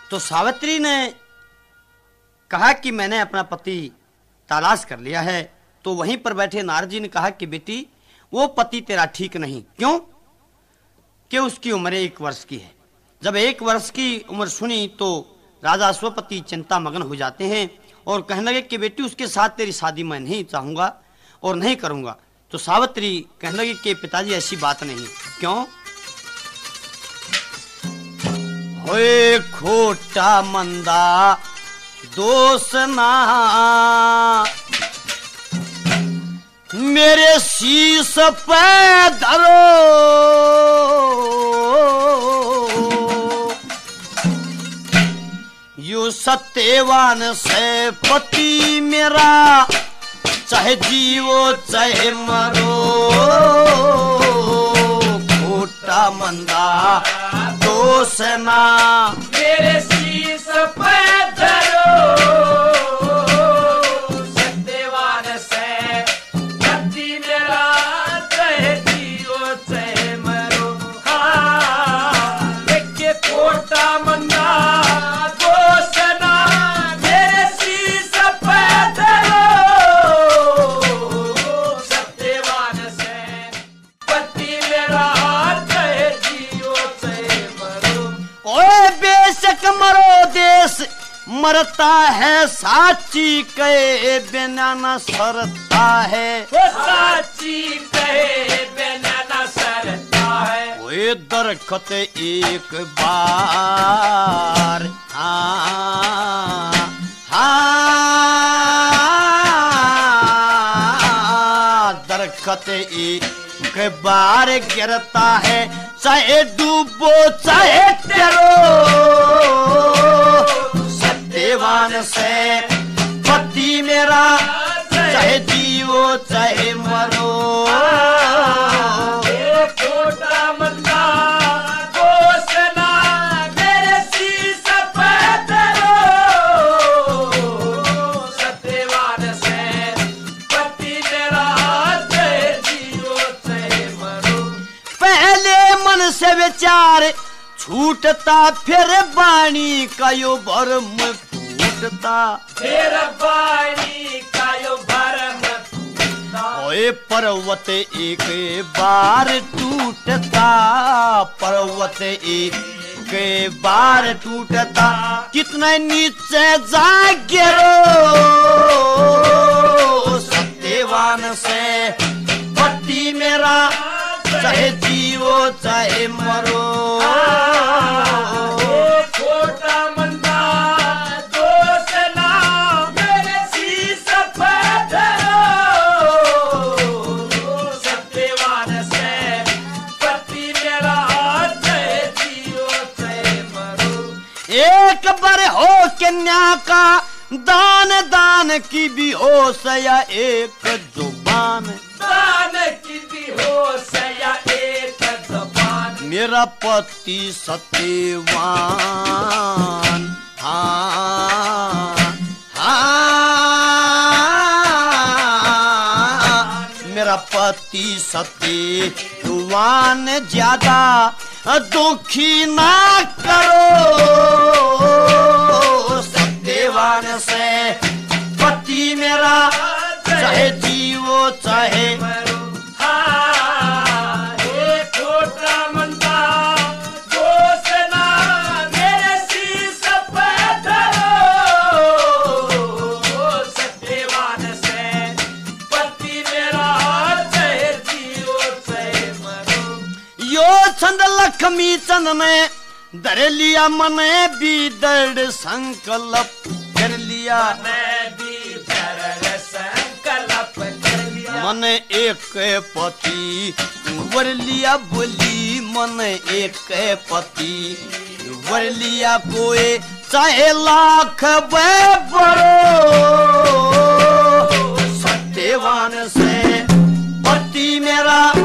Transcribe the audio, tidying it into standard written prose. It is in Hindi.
तो सावित्री ने कहा कि मैंने अपना पति तलाश कर लिया है। तो वहीं पर बैठे नारद जी ने कहा कि बेटी वो पति तेरा ठीक नहीं। क्यों? कि उसकी उम्र 1 वर्ष की है। जब 1 वर्ष की उम्र सुनी तो राजा अश्वपति चिंता मग्न हो जाते हैं और कहने लगे कि बेटी उसके साथ तेरी शादी मैं नहीं चाहूंगा और नहीं करूंगा। तो सावित्री कहने लगी कि पिताजी ऐसी बात नहीं। क्यों? होए खोटा मंदा दोष ना मेरे शीश पे धरो, यू सत्यवान से पति मेरा चाहे जीवो चाहे मरो, खोटा मंदा दोष ना मेरे शीश पे धरो, सत्यवान से पति मेरा चाहे जीवो चाहे मरो। हाँ लेके खोटा मंदा दोष ना मेरे शीश पे धरो, सत्यवान से पति मेरा चाहे जीवो चाहे मरो। ओए बेशक मरो देश मरता है, साची कहे बिना न सरता है, वो साची कहे बिना न सरता है। ओए दरखत एक बार हाँ दरखत एक बार गिरता है, चाहे डूबो चाहे तैरो, सत्यवान से पति मेरा चाहे जीवो चाहे मरो। खोटा मंदा दोष ना मेरे शीश पे धरो, सत्यवान से पति मेरा चाहे जीवो चाहे मरो। पहले मन से विचार छूटता, फिर वाणी का यो भरम फूटता, फिर वाणी का यो भरम फूटता। ओए पर्वत एक बार टूटता, पर्वत एक बार टूटता, कितने नीचे जा गिरो, सत्यवान से पति मेरा चाहे जीवो चाहे मरो। खोटा मंदा दोष ना मेरे शीश पे धरो, सत्यवान से पति मेरा चाहे जीवो चाहे मरो। एक बार हो कन्या का दान, दान की भी हो सया एक जुबान, दान की भी हो सया एक जुबान। मेरा पति सत्यवान मेरा पति सत्यवान ज्यादा दुखी ना करो, सत्यवान से पति मेरा चाहे जीवो चाहे मरो। हाँ खोटा मंदा दोष ना मेरे शीश पे धरो, सत्यवान से पति मेरा चाहे जीवो चाहे मरो। यो छंद लक्ष्मी चंद ने धर लिया, मने भी दृढ़ संकल्प कर लिया, मन एक पति वर लिया, बोली मन एक पति वर लिया, कोई चाहे लाख बरो, सत्यवान से पति मेरा